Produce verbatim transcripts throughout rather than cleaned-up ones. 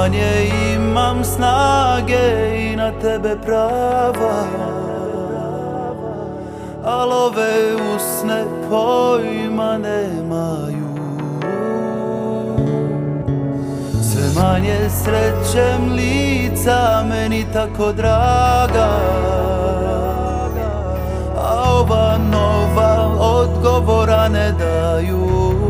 manje imam snage i na tebe prava, al ove usne pojma nemaju. Sve manje srećem lica meni tako draga, a ova nova odgovora ne daju.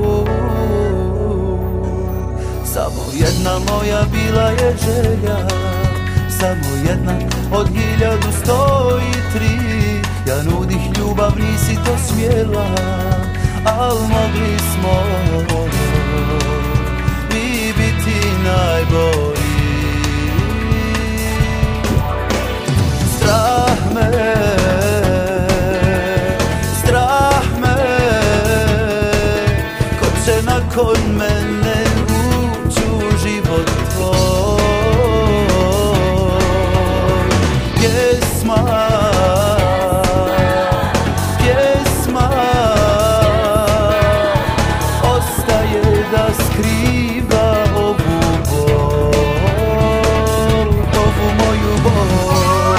Samo jedna moja bila je želja, samo jedna od hiljadu sto i tri. Ja nudih ljubav, nisi to smjela, al mogli smo mi biti najbolji. Strah me, strah me, ko će nakon mene ući u život tvoj. Pjesma, pjesma ostaje da skriva ovu bol, ovu moju bol.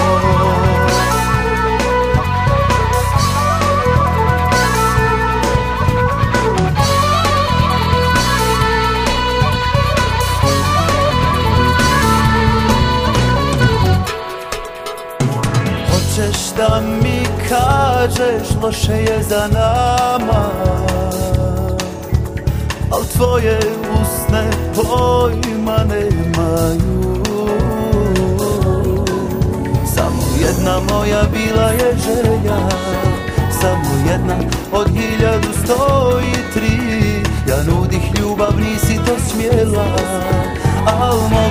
Hoćeš da mi kažeš loše je za nama, al tvoje usne pojma nemaju. Samo jedna moja bila je želja, samo jedna od hiljadu sto i tri. Ja nudih ljubav, nisi to smjela, al